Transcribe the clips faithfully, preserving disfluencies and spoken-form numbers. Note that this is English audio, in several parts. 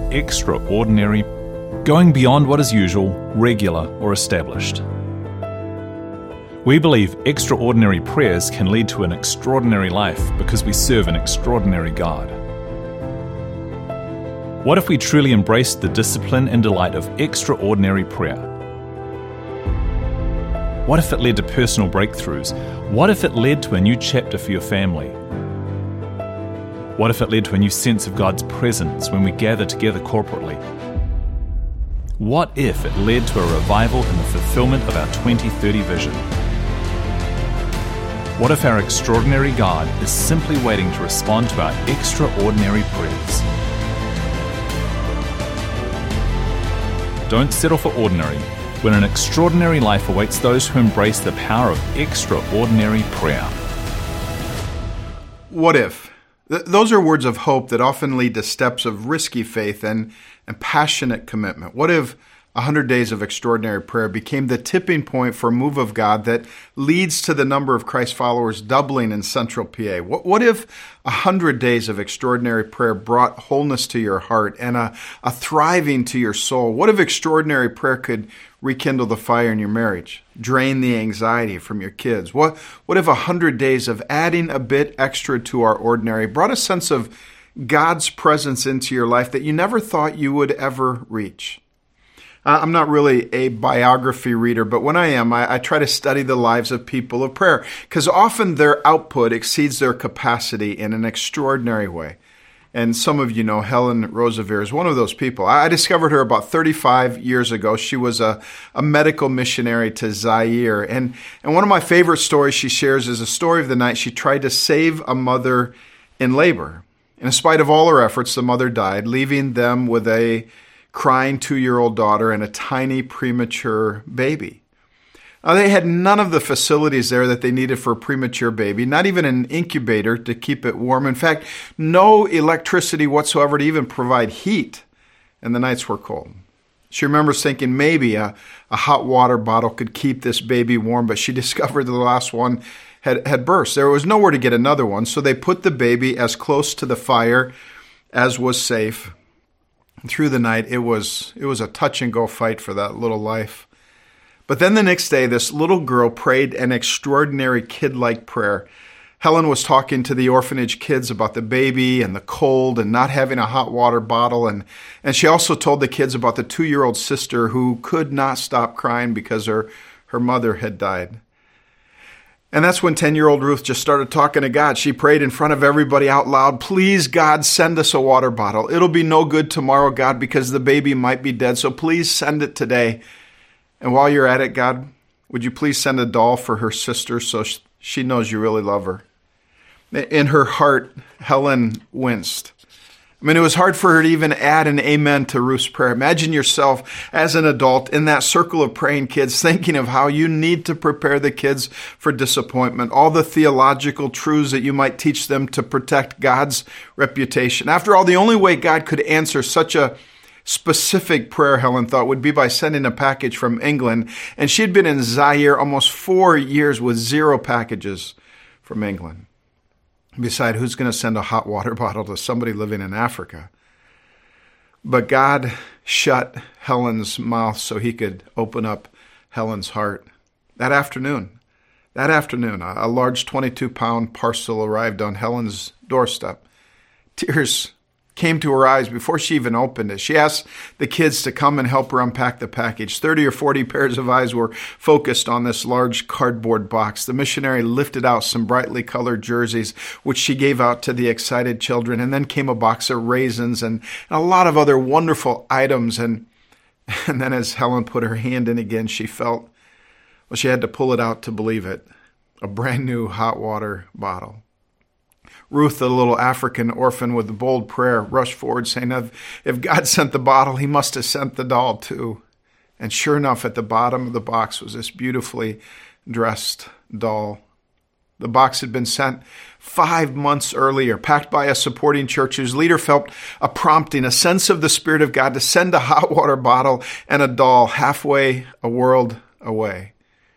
extraordinary, going beyond what is usual, regular, or established. We believe extraordinary prayers can lead to an extraordinary life because we serve an extraordinary God. What if we truly embraced the discipline and delight of extraordinary prayer? What if it led to personal breakthroughs? What if it led to a new chapter for your family? What if it led to a new sense of God's presence when we gather together corporately? What if it led to a revival in the fulfillment of our twenty thirty vision? What if our extraordinary God is simply waiting to respond to our extraordinary prayers? Don't settle for ordinary when an extraordinary life awaits those who embrace the power of extraordinary prayer. What if? Th- those are words of hope that often lead to steps of risky faith and, and passionate commitment. What if one hundred days of extraordinary prayer became the tipping point for a move of God that leads to the number of Christ followers doubling in Central P A? What, what if one hundred days of extraordinary prayer brought wholeness to your heart and a, a thriving to your soul? What if extraordinary prayer could rekindle the fire in your marriage, drain the anxiety from your kids? What, what if one hundred days of adding a bit extra to our ordinary brought a sense of God's presence into your life that you never thought you would ever reach? I'm not really a biography reader, but when I am, I, I try to study the lives of people of prayer because often their output exceeds their capacity in an extraordinary way. And some of you know Helen Roseveare is one of those people. I discovered her about thirty-five years ago. She was a, a medical missionary to Zaire. And, and one of my favorite stories she shares is a story of the night she tried to save a mother in labor. And in spite of all her efforts, the mother died, leaving them with a crying two-year-old daughter and a tiny premature baby. Now, they had none of the facilities there that they needed for a premature baby, not even an incubator to keep it warm. In fact, no electricity whatsoever to even provide heat, and the nights were cold. She remembers thinking maybe a, a hot water bottle could keep this baby warm, but she discovered the last one had, had burst. There was nowhere to get another one, so they put the baby as close to the fire as was safe. Through the night, it was it was a touch-and-go fight for that little life. But then the next day, this little girl prayed an extraordinary kid-like prayer. Helen was talking to the orphanage kids about the baby and the cold and not having a hot water bottle. And, and she also told the kids about the two-year-old sister who could not stop crying because her, her mother had died. And that's when ten-year-old Ruth just started talking to God. She prayed in front of everybody out loud, "Please, God, send us a water bottle. It'll be no good tomorrow, God, because the baby might be dead. So please send it today. And while you're at it, God, would you please send a doll for her sister so she knows you really love her?" In her heart, Helen winced. I mean, it was hard for her to even add an amen to Ruth's prayer. Imagine yourself as an adult in that circle of praying kids, thinking of how you need to prepare the kids for disappointment, all the theological truths that you might teach them to protect God's reputation. After all, the only way God could answer such a specific prayer, Helen thought, would be by sending a package from England. And she'd been in Zaire almost four years with zero packages from England. Beside, who's going to send a hot water bottle to somebody living in Africa? But God shut Helen's mouth so he could open up Helen's heart. That afternoon, that afternoon, a large twenty-two pound parcel arrived on Helen's doorstep. Tears came to her eyes before she even opened it. She asked the kids to come and help her unpack the package. thirty or forty pairs of eyes were focused on this large cardboard box. The missionary lifted out some brightly colored jerseys, which she gave out to the excited children. And then came a box of raisins and a lot of other wonderful items. And, and then as Helen put her hand in again, she felt, well, she had to pull it out to believe it. A brand new hot water bottle. Ruth, the little African orphan with the bold prayer, rushed forward saying, if, if God sent the bottle, he must have sent the doll too. And sure enough, at the bottom of the box was this beautifully dressed doll. The box had been sent five months earlier, packed by a supporting church whose leader felt a prompting, a sense of the Spirit of God to send a hot water bottle and a doll halfway a world away.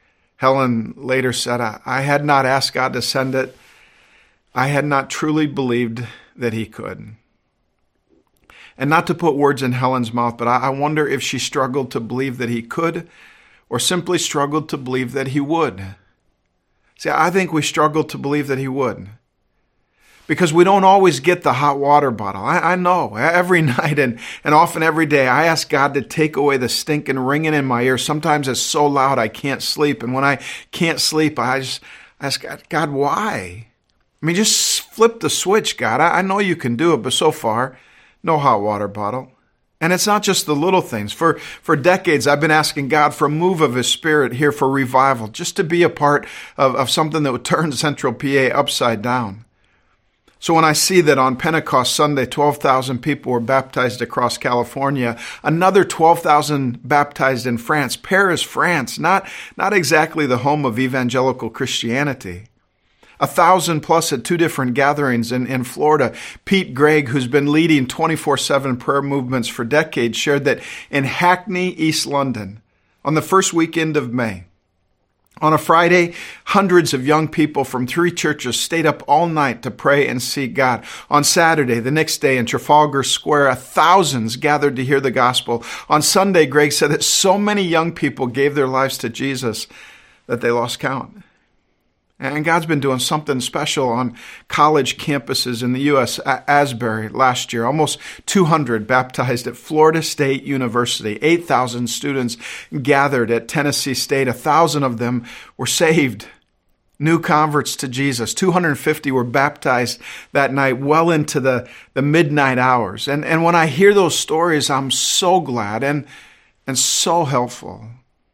Helen later said, I, I had not asked God to send it. I had not truly believed that he could. And not to put words in Helen's mouth, but I, I wonder if she struggled to believe that he could, or simply struggled to believe that he would. See, I think we struggled to believe that he would. Because we don't always get the hot water bottle. I, I know. Every night and, and often every day, I ask God to take away the stinking ringing in my ear. Sometimes it's so loud I can't sleep. And when I can't sleep, I just ask God, God, why? I mean, just flip the switch, God. I, I know you can do it, but so far, no hot water bottle. And it's not just the little things. For, for decades, I've been asking God for a move of His Spirit here for revival, just to be a part of, of something that would turn Central P A upside down. So when I see that on Pentecost Sunday, twelve thousand people were baptized across California, another twelve thousand baptized in France, Paris, France, not, not exactly the home of evangelical Christianity. A thousand plus at two different gatherings in, in Florida. Pete Gregg, who's been leading twenty-four seven prayer movements for decades, shared that in Hackney, East London, on the first weekend of May, on a Friday, hundreds of young people from three churches stayed up all night to pray and seek God. On Saturday, the next day in Trafalgar Square, thousands gathered to hear the gospel. On Sunday, Greg said that so many young people gave their lives to Jesus that they lost count. And God's been doing something special on college campuses in the U S Asbury last year. Almost two hundred baptized at Florida State University. eight thousand students gathered at Tennessee State. one thousand of them were saved. New converts to Jesus. two hundred fifty were baptized that night, well into the, the midnight hours. And, and when I hear those stories, I'm so glad and, and so helpful.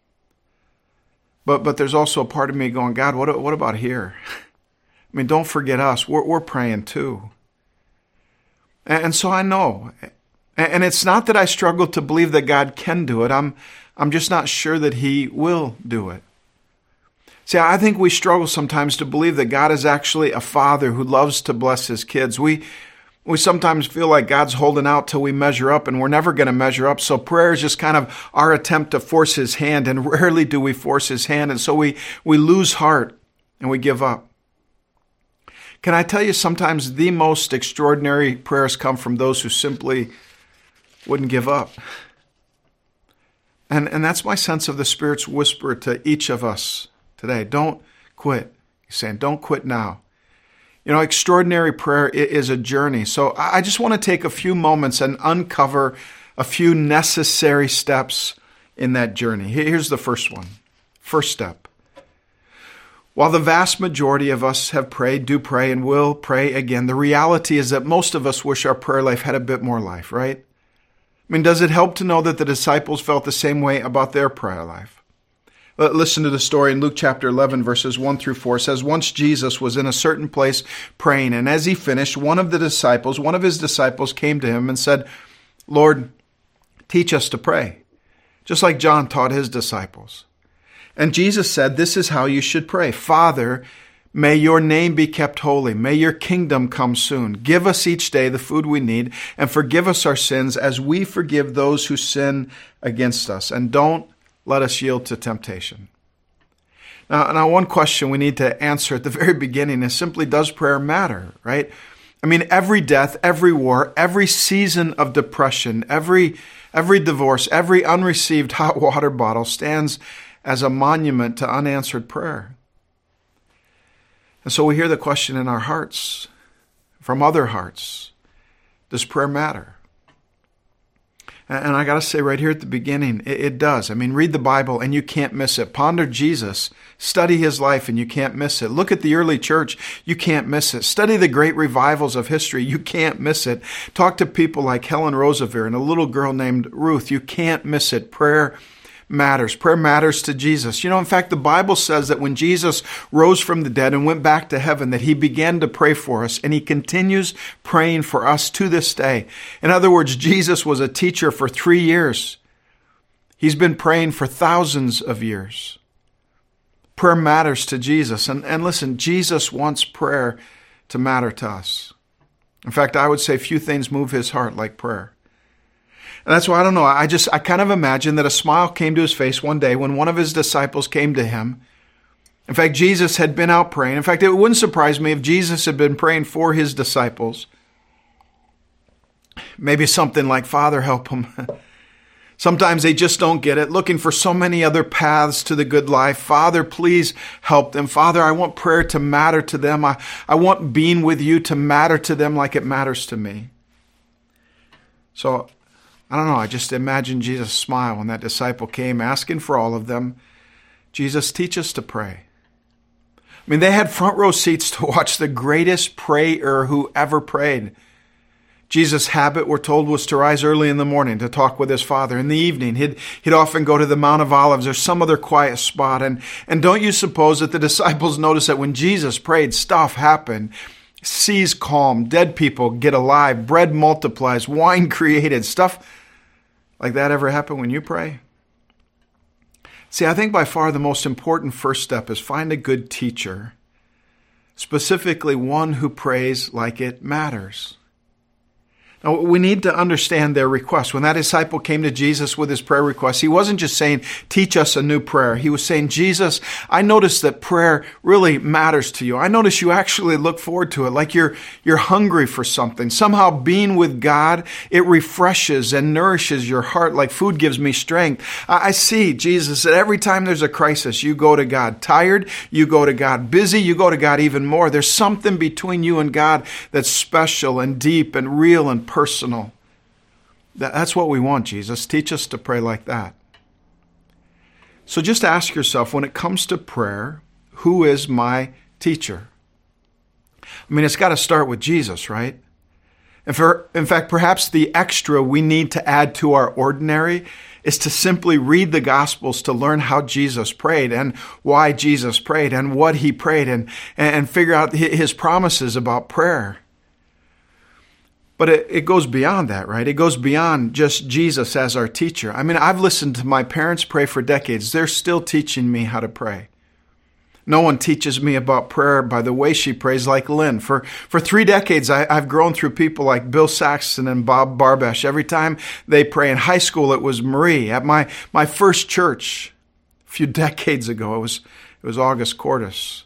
But but there's also a part of me going, God, what what about here? I mean, don't forget us. We're, we're praying too. And, and so I know. And, and it's not that I struggle to believe that God can do it. I'm I'm just not sure that He will do it. See, I think we struggle sometimes to believe that God is actually a father who loves to bless His kids. We We sometimes feel like God's holding out till we measure up, and we're never going to measure up. So prayer is just kind of our attempt to force His hand, and rarely do we force His hand. And so we, we lose heart and we give up. Can I tell you, sometimes the most extraordinary prayers come from those who simply wouldn't give up. And, and that's my sense of the Spirit's whisper to each of us today. Don't quit. He's saying, don't quit now. You know, extraordinary prayer is a journey. So I just want to take a few moments and uncover a few necessary steps in that journey. Here's the first one. First step. While the vast majority of us have prayed, do pray, and will pray again, the reality is that most of us wish our prayer life had a bit more life, right? I mean, does it help to know that the disciples felt the same way about their prayer life? Listen to the story in Luke chapter eleven, verses one through four. It says, once Jesus was in a certain place praying, and as he finished, one of the disciples, one of his disciples came to him and said, Lord, teach us to pray, just like John taught his disciples. And Jesus said, this is how you should pray. Father, may your name be kept holy. May your kingdom come soon. Give us each day the food we need, and forgive us our sins as we forgive those who sin against us. And don't let us yield to temptation. Now, now, one question we need to answer at the very beginning is simply, does prayer matter, right? I mean, every death, every war, every season of depression, every, every divorce, every unreceived hot water bottle stands as a monument to unanswered prayer. And so we hear the question in our hearts, from other hearts, does prayer matter? And I got to say right here at the beginning, it, it does. I mean, read the Bible and you can't miss it. Ponder Jesus. Study His life and you can't miss it. Look at the early church. You can't miss it. Study the great revivals of history. You can't miss it. Talk to people like Helen Roosevelt and a little girl named Ruth. You can't miss it. Prayer matters. Prayer matters to Jesus. You know, in fact, the Bible says that when Jesus rose from the dead and went back to heaven, that He began to pray for us, and He continues praying for us to this day. In other words, Jesus was a teacher for three years. He's been praying for thousands of years. Prayer matters to Jesus. And, and listen, Jesus wants prayer to matter to us. In fact, I would say few things move His heart like prayer. And that's why, I don't know, I just, I kind of imagine that a smile came to His face one day when one of His disciples came to Him. In fact, Jesus had been out praying. In fact, it wouldn't surprise me if Jesus had been praying for His disciples. Maybe something like, Father, help them. Sometimes they just don't get it, looking for so many other paths to the good life. Father, please help them. Father, I want prayer to matter to them. I, I want being with you to matter to them like it matters to me. So, I don't know, I just imagine Jesus' smile when that disciple came asking for all of them. Jesus, teach us to pray. I mean, they had front row seats to watch the greatest prayer who ever prayed. Jesus' habit, we're told, was to rise early in the morning to talk with his Father. In the evening, he'd, he'd often go to the Mount of Olives or some other quiet spot. And, and don't you suppose that the disciples noticed that when Jesus prayed, stuff happened. Seas calm, dead people get alive, bread multiplies, wine created. Stuff like that ever happen when you pray? See, I think by far the most important first step is find a good teacher, specifically one who prays like it matters. Now, we need to understand their request. When that disciple came to Jesus with his prayer request, he wasn't just saying, teach us a new prayer. He was saying, Jesus, I notice that prayer really matters to you. I notice you actually look forward to it, like you're, you're hungry for something. Somehow being with God, it refreshes and nourishes your heart like food gives me strength. I see, Jesus, that every time there's a crisis, you go to God. Tired, you go to God. Busy, you go to God even more. There's something between you and God that's special and deep and real and personal. That's what we want, Jesus. Teach us to pray like that. So just ask yourself, when it comes to prayer, who is my teacher? I mean, it's got to start with Jesus, right? And for, in fact, perhaps the extra we need to add to our ordinary is to simply read the Gospels to learn how Jesus prayed and why Jesus prayed and what he prayed and, and figure out his promises about prayer. But it, it goes beyond that, right? It goes beyond just Jesus as our teacher. I mean, I've listened to my parents pray for decades. They're still teaching me how to pray. No one teaches me about prayer by the way she prays like Lynn. For, for three decades, I, I've grown through people like Bill Saxton and Bob Barbesh. Every time they pray in high school, it was Marie. At my, my first church a few decades ago, it was, it was August Cordes.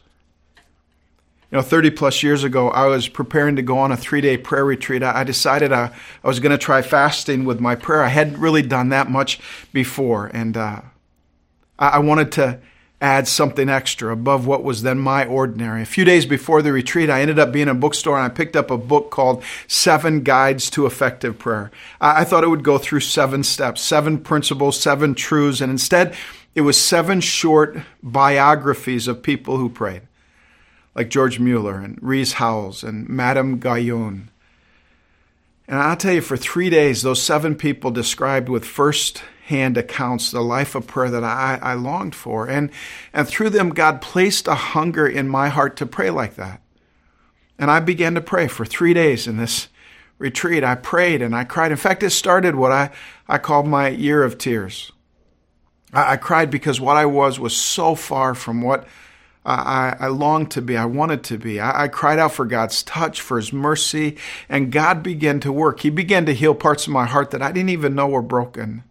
You know, thirty plus years ago, I was preparing to go on a three-day prayer retreat. I decided I, I was going to try fasting with my prayer. I hadn't really done that much before, and uh, I, I wanted to add something extra above what was then my ordinary. A few days before the retreat, I ended up being in a bookstore, and I picked up a book called Seven Guides to Effective Prayer. I, I thought it would go through seven steps, seven principles, seven truths, and instead, it was seven short biographies of people who prayed, like George Mueller and Rees Howells and Madame Guyon. And I'll tell you, for three days, those seven people described with first-hand accounts the life of prayer that I, I longed for. And, and through them, God placed a hunger in my heart to pray like that. And I began to pray for three days in this retreat. I prayed and I cried. In fact, it started what I, I called my year of tears. I, I cried because what I was was so far from what I, I longed to be, I wanted to be. I, I cried out for God's touch, for his mercy, and God began to work. He began to heal parts of my heart that I didn't even know were broken.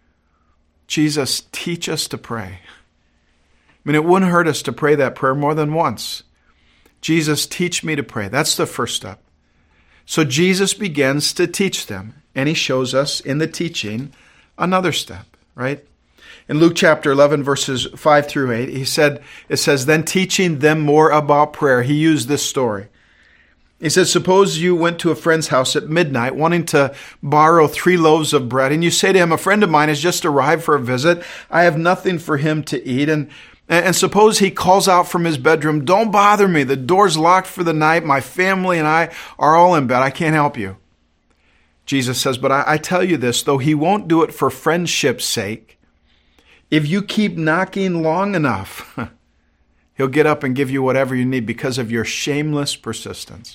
Jesus, teach us to pray. I mean, it wouldn't hurt us to pray that prayer more than once. Jesus, teach me to pray. That's the first step. So Jesus begins to teach them, and he shows us in the teaching another step, right? In Luke chapter eleven, verses five through eight, he said, it says, then teaching them more about prayer, he used this story. He said, suppose you went to a friend's house at midnight wanting to borrow three loaves of bread, and you say to him, a friend of mine has just arrived for a visit. I have nothing for him to eat. And, and suppose he calls out from his bedroom, don't bother me. The door's locked for the night. My family and I are all in bed. I can't help you. Jesus says, but I, I tell you this, though he won't do it for friendship's sake, if you keep knocking long enough, he'll get up and give you whatever you need because of your shameless persistence.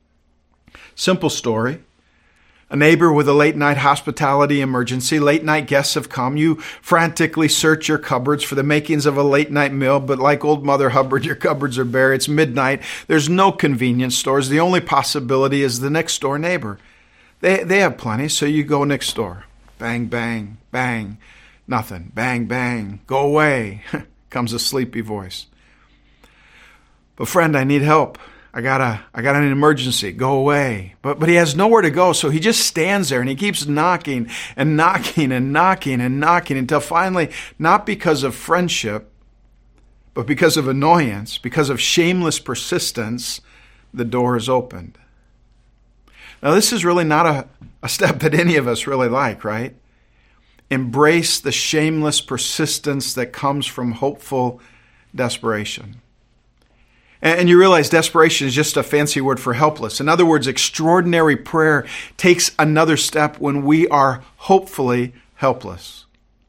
Simple story. A neighbor with a late night hospitality emergency. Late night guests have come. You frantically search your cupboards for the makings of a late night meal, but like old Mother Hubbard, your cupboards are bare. It's midnight. There's no convenience stores. The only possibility is the next door neighbor. They, they have plenty, so you go next door. Bang, bang, bang. Nothing. Bang, bang. Go away. Comes a sleepy voice. But friend, I need help. I got a, I got an emergency. Go away. But, but he has nowhere to go. So he just stands there and he keeps knocking and knocking and knocking and knocking until finally, not because of friendship, but because of annoyance, because of shameless persistence, the door is opened. Now, this is really not a, a step that any of us really like, right? Embrace the shameless persistence that comes from hopeful desperation. And you realize desperation is just a fancy word for helpless. In other words, extraordinary prayer takes another step when we are hopefully helpless.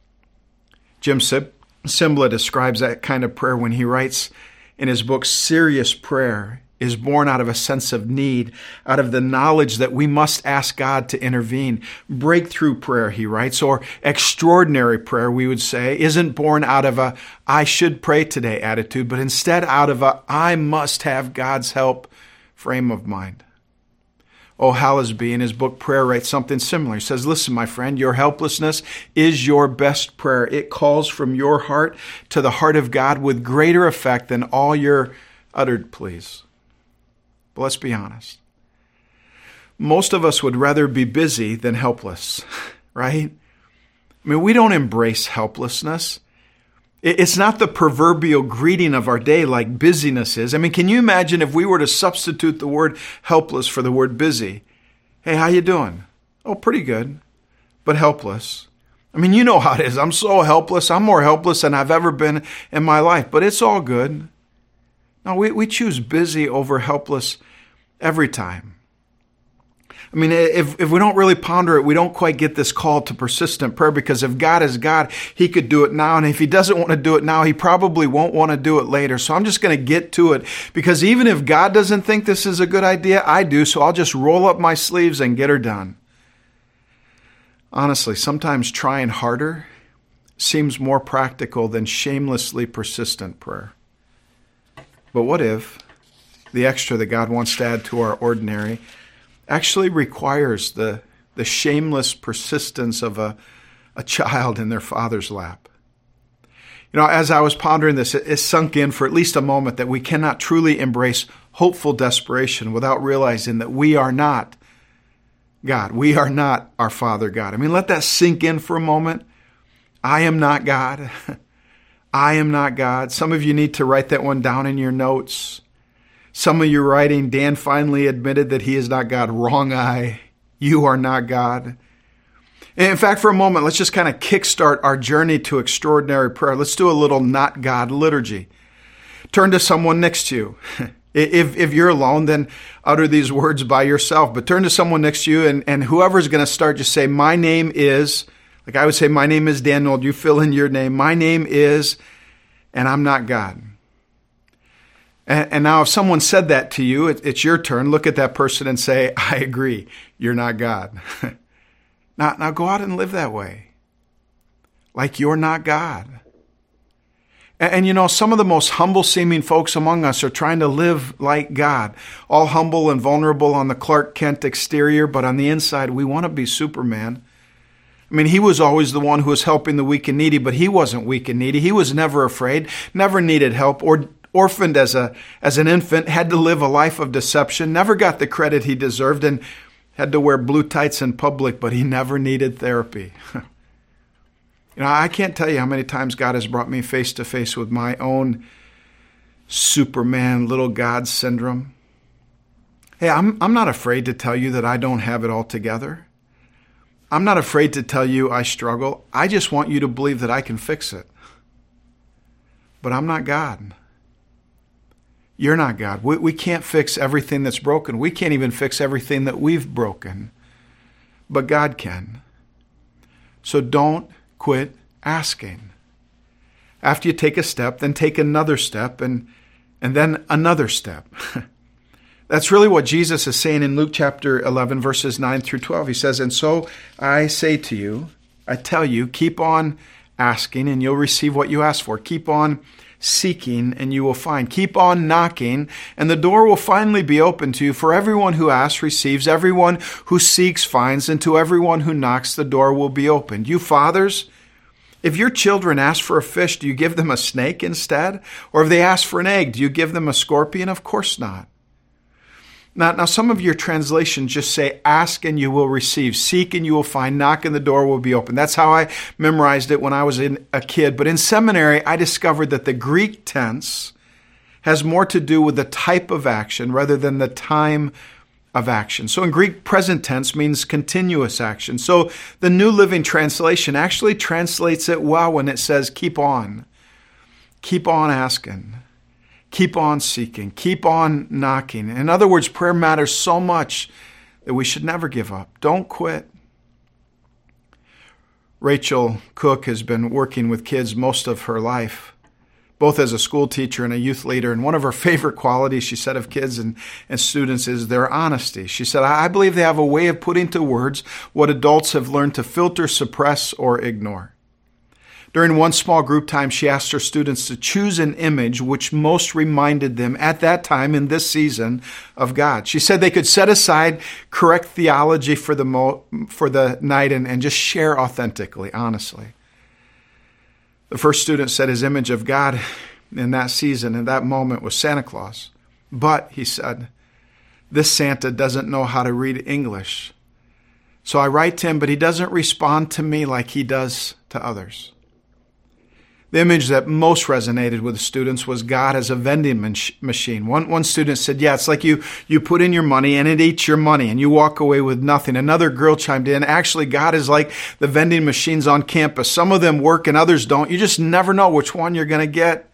Jim Cymbala describes that kind of prayer when he writes in his book, Serious Prayer is born out of a sense of need, out of the knowledge that we must ask God to intervene. Breakthrough prayer, he writes, or extraordinary prayer, we would say, isn't born out of a I should pray today attitude, but instead out of a I must have God's help frame of mind. O. Hallisby, in his book Prayer, writes something similar. He says, listen, my friend, your helplessness is your best prayer. It calls from your heart to the heart of God with greater effect than all your uttered pleas. But let's be honest. Most of us would rather be busy than helpless, right? I mean, we don't embrace helplessness. It's not the proverbial greeting of our day like busyness is. I mean, can you imagine if we were to substitute the word helpless for the word busy? Hey, how you doing? Oh, pretty good, but helpless. I mean, you know how it is. I'm so helpless. I'm more helpless than I've ever been in my life, but it's all good. No, we, we choose busy over helpless every time. I mean, if, if we don't really ponder it, we don't quite get this call to persistent prayer, because if God is God, he could do it now. And if he doesn't want to do it now, he probably won't want to do it later. So I'm just going to get to it, because even if God doesn't think this is a good idea, I do. So I'll just roll up my sleeves and get her done. Honestly, sometimes trying harder seems more practical than shamelessly persistent prayer. But what if the extra that God wants to add to our ordinary actually requires the, the shameless persistence of a, a child in their father's lap? You know, as I was pondering this, it, it sunk in for at least a moment that we cannot truly embrace hopeful desperation without realizing that we are not God. We are not our Father God. I mean, let that sink in for a moment. I am not God. I am not God. Some of you need to write that one down in your notes. Some of you writing, Dan finally admitted that he is not God. Wrong eye. You are not God. And in fact, for a moment, let's just kind of kickstart our journey to extraordinary prayer. Let's do a little not God liturgy. Turn to someone next to you. If, if you're alone, then utter these words by yourself. But turn to someone next to you, and, and whoever's going to start, just say, my name is... Like I would say, my name is Daniel. You fill in your name. My name is, and I'm not God. And, and now if someone said that to you, it, it's your turn. Look at that person and say, I agree. You're not God. now, now go out and live that way. Like you're not God. And, and you know, some of the most humble seeming folks among us are trying to live like God. All humble and vulnerable on the Clark Kent exterior, but on the inside, we want to be Superman. I mean, he was always the one who was helping the weak and needy, but he wasn't weak and needy. He was never afraid, never needed help, or orphaned as a as an infant, had to live a life of deception, never got the credit he deserved, and had to wear blue tights in public, but he never needed therapy. You know, I can't tell you how many times God has brought me face to face with my own Superman, little God syndrome. Hey, I'm I'm not afraid to tell you that I don't have it all together. I'm not afraid to tell you I struggle. I just want you to believe that I can fix it. But I'm not God. You're not God. We, we can't fix everything that's broken. We can't even fix everything that we've broken. But God can. So don't quit asking. After you take a step, then take another step, and, and then another step. That's really what Jesus is saying in Luke chapter eleven, verses nine through twelve. He says, and so I say to you, I tell you, keep on asking and you'll receive what you ask for. Keep on seeking and you will find. Keep on knocking and the door will finally be open to you. For everyone who asks receives, everyone who seeks finds, and to everyone who knocks the door will be opened. You fathers, if your children ask for a fish, do you give them a snake instead? Or if they ask for an egg, do you give them a scorpion? Of course not. Now, now, some of your translations just say, ask and you will receive, seek and you will find, knock and the door will be open. That's how I memorized it when I was in a kid. But in seminary, I discovered that the Greek tense has more to do with the type of action rather than the time of action. So in Greek, present tense means continuous action. So the New Living Translation actually translates it well when it says, keep on, keep on asking. Keep on seeking. Keep on knocking. In other words, prayer matters so much that we should never give up. Don't quit. Rachel Cook has been working with kids most of her life, both as a school teacher and a youth leader. And one of her favorite qualities, she said, of kids and, and students is their honesty. She said, I believe they have a way of putting to words what adults have learned to filter, suppress, or ignore. During one small group time, she asked her students to choose an image which most reminded them at that time in this season of God. She said they could set aside correct theology for the mo- for the night and, and just share authentically, honestly. The first student said his image of God in that season, in that moment, was Santa Claus. But, he said, this Santa doesn't know how to read English. So I write to him, but he doesn't respond to me like he does to others. The image that most resonated with the students was God as a vending machine. One, one student said, yeah, it's like you, you put in your money and it eats your money and you walk away with nothing. Another girl chimed in, actually, God is like the vending machines on campus. Some of them work and others don't. You just never know which one you're going to get.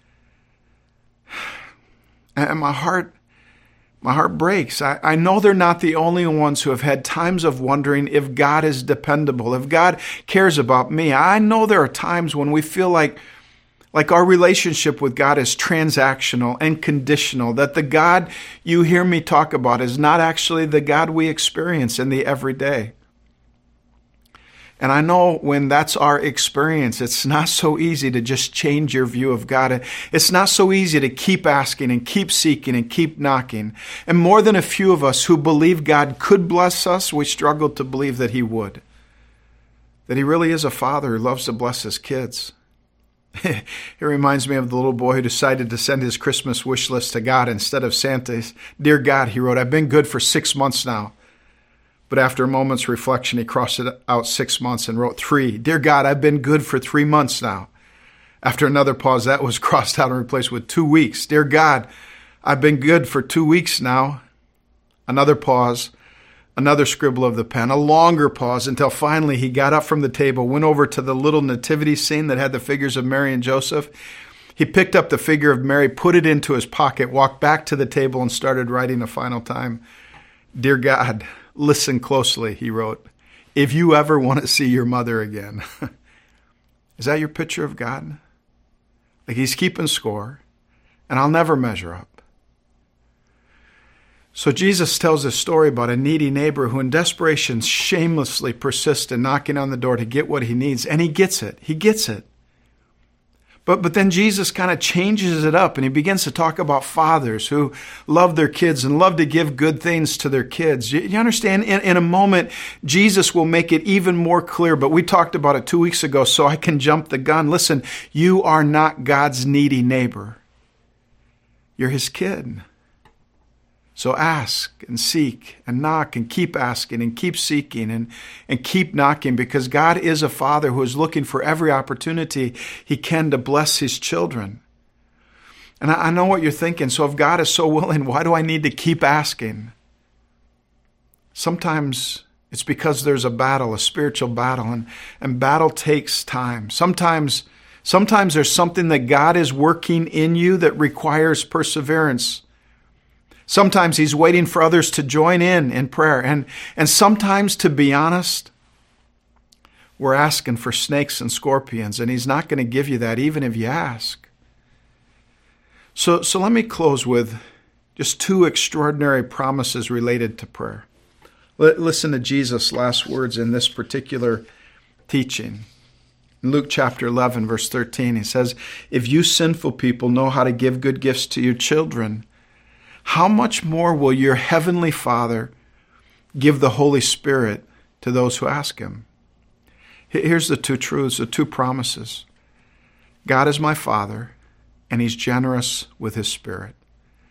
And my heart, my heart breaks. I, I know they're not the only ones who have had times of wondering if God is dependable, if God cares about me. I know there are times when we feel like, like our relationship with God is transactional and conditional, that the God you hear me talk about is not actually the God we experience in the everyday. And I know when that's our experience, it's not so easy to just change your view of God. It's not so easy to keep asking and keep seeking and keep knocking. And more than a few of us who believe God could bless us, we struggle to believe that He would. That He really is a father who loves to bless His kids. It reminds me of the little boy who decided to send his Christmas wish list to God instead of Santa's. Dear God, he wrote, I've been good for six months now. But after a moment's reflection, he crossed it out six months and wrote three. Dear God, I've been good for three months now. After another pause, that was crossed out and replaced with two weeks. Dear God, I've been good for two weeks now. Another pause, another scribble of the pen, a longer pause until finally he got up from the table, went over to the little nativity scene that had the figures of Mary and Joseph. He picked up the figure of Mary, put it into his pocket, walked back to the table and started writing a final time. Dear God, listen closely, he wrote, if you ever want to see your mother again. Is that your picture of God? Like He's keeping score, and I'll never measure up. So Jesus tells this story about a needy neighbor who in desperation shamelessly persists in knocking on the door to get what he needs, and he gets it. He gets it. But but then Jesus kind of changes it up and He begins to talk about fathers who love their kids and love to give good things to their kids. You, you understand? In, in a moment, Jesus will make it even more clear, but we talked about it two weeks ago, so I can jump the gun. Listen, you are not God's needy neighbor. You're His kid. So ask and seek and knock and keep asking and keep seeking and, and keep knocking, because God is a Father who is looking for every opportunity He can to bless His children. And I, I know what you're thinking. So if God is so willing, why do I need to keep asking? Sometimes it's because there's a battle, a spiritual battle, and, and battle takes time. Sometimes, sometimes there's something that God is working in you that requires perseverance. Sometimes He's waiting for others to join in in prayer. And, and sometimes, to be honest, we're asking for snakes and scorpions, and He's not going to give you that even if you ask. So, so let me close with just two extraordinary promises related to prayer. L- listen to Jesus' last words in this particular teaching. In Luke chapter eleven, verse thirteen, He says, if you sinful people know how to give good gifts to your children, how much more will your heavenly Father give the Holy Spirit to those who ask Him? Here's the two truths, the two promises. God is my Father, and He's generous with His Spirit.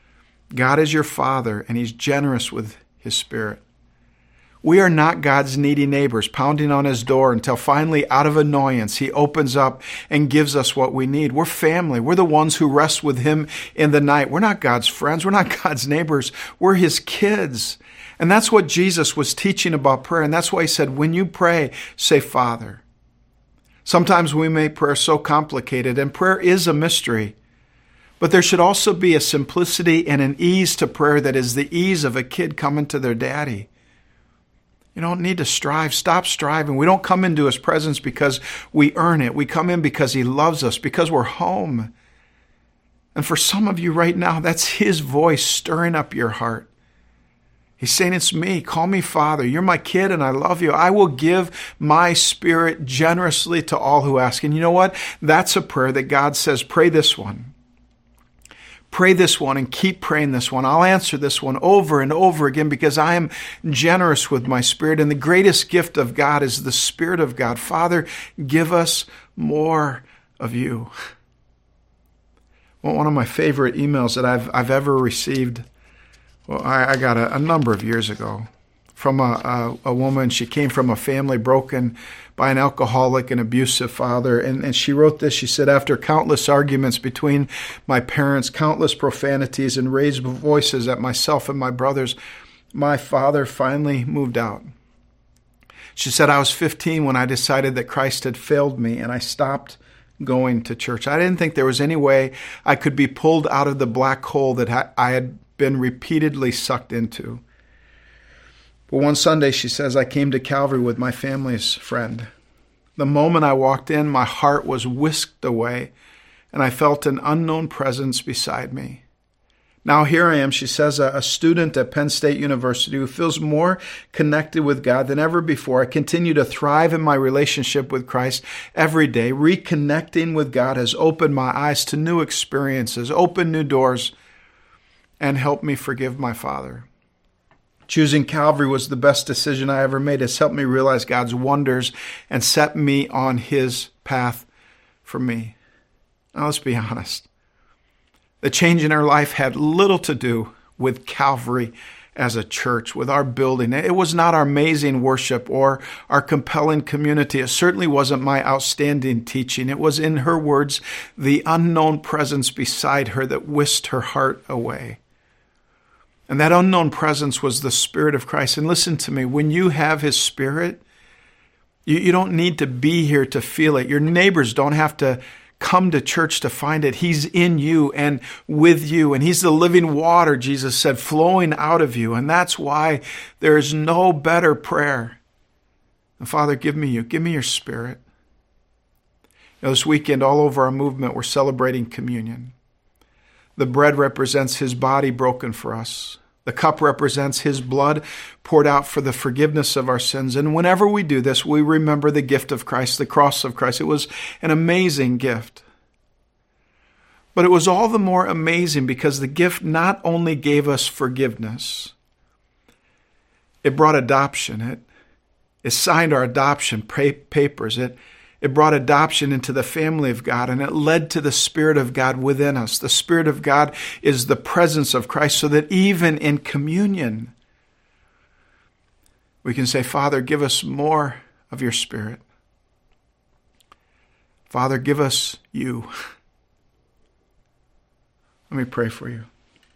God is your Father, and He's generous with His Spirit. We are not God's needy neighbors pounding on His door until finally, out of annoyance, He opens up and gives us what we need. We're family. We're the ones who rest with Him in the night. We're not God's friends. We're not God's neighbors. We're His kids. And that's what Jesus was teaching about prayer. And that's why He said, when you pray, say, Father. Sometimes we make prayer so complicated, and prayer is a mystery. But there should also be a simplicity and an ease to prayer that is the ease of a kid coming to their daddy. You don't need to strive. Stop striving. We don't come into His presence because we earn it. We come in because He loves us, because we're home. And for some of you right now, that's His voice stirring up your heart. He's saying, it's me. Call me Father. You're my kid and I love you. I will give my Spirit generously to all who ask. And you know what? That's a prayer that God says, pray this one. Pray this one and keep praying this one. I'll answer this one over and over again because I am generous with my Spirit. And the greatest gift of God is the Spirit of God. Father, give us more of you. Well, one of my favorite emails that I've I've ever received, well, I, I got a, a number of years ago from a, a, a woman. She came from a family broken by an alcoholic and abusive father. And, and she wrote this. She said, after countless arguments between my parents, countless profanities and raised voices at myself and my brothers, my father finally moved out. She said, I was fifteen when I decided that Christ had failed me and I stopped going to church. I didn't think there was any way I could be pulled out of the black hole that I had been repeatedly sucked into. But one Sunday, she says, I came to Calvary with my family's friend. The moment I walked in, my heart was whisked away, and I felt an unknown presence beside me. Now here I am, she says, a, a student at Penn State University who feels more connected with God than ever before. I continue to thrive in my relationship with Christ every day. Reconnecting with God has opened my eyes to new experiences, opened new doors, and helped me forgive my father. Choosing Calvary was the best decision I ever made. It's helped me realize God's wonders and set me on His path for me. Now let's be honest. The change in her life had little to do with Calvary as a church, with our building. It was not our amazing worship or our compelling community. It certainly wasn't my outstanding teaching. It was, in her words, the unknown presence beside her that whisked her heart away. And that unknown presence was the Spirit of Christ. And listen to me, when you have His Spirit, you, you don't need to be here to feel it. Your neighbors don't have to come to church to find it. He's in you and with you. And He's the living water, Jesus said, flowing out of you. And that's why there is no better prayer. And Father, give me you. Give me your Spirit. You know, this weekend, all over our movement, we're celebrating communion. The bread represents His body broken for us. The cup represents His blood poured out for the forgiveness of our sins. And whenever we do this, we remember the gift of Christ, the cross of Christ. It was an amazing gift. But it was all the more amazing because the gift not only gave us forgiveness, it brought adoption. It, it signed our adoption papers. It It brought adoption into the family of God, and it led to the Spirit of God within us. The Spirit of God is the presence of Christ, so that even in communion, we can say, Father, give us more of your Spirit. Father, give us you. Let me pray for you.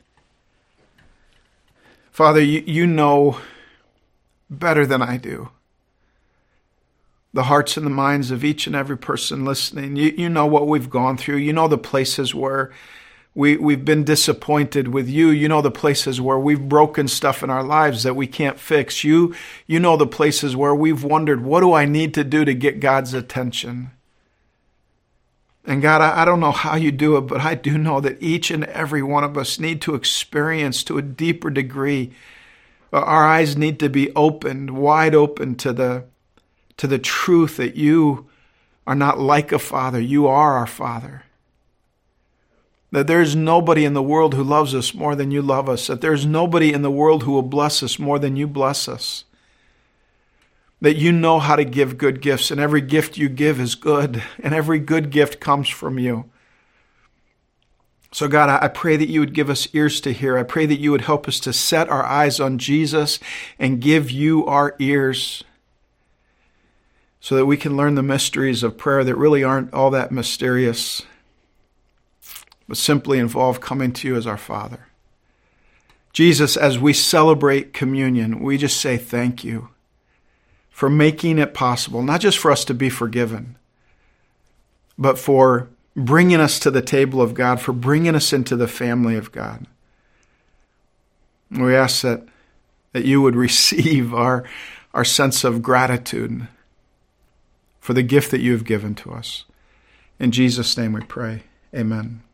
Father, you, you know better than I do the hearts and the minds of each and every person listening. You, you know what we've gone through. You know the places where we, we've been disappointed with you. You know the places where we've broken stuff in our lives that we can't fix. You, you know the places where we've wondered, what do I need to do to get God's attention? And God, I, I don't know how you do it, but I do know that each and every one of us need to experience to a deeper degree. Our eyes need to be opened, wide open to the to the truth that you are not like a father. You are our Father. That there's nobody in the world who loves us more than you love us. That there's nobody in the world who will bless us more than you bless us. That you know how to give good gifts, and every gift you give is good, and every good gift comes from you. So God, I pray that you would give us ears to hear. I pray that you would help us to set our eyes on Jesus and give you our ears so that we can learn the mysteries of prayer that really aren't all that mysterious, but simply involve coming to you as our Father. Jesus, as we celebrate communion, we just say thank you for making it possible, not just for us to be forgiven, but for bringing us to the table of God, for bringing us into the family of God. We ask that, that you would receive our, our sense of gratitude for the gift that you have given to us. In Jesus' name we pray. Amen.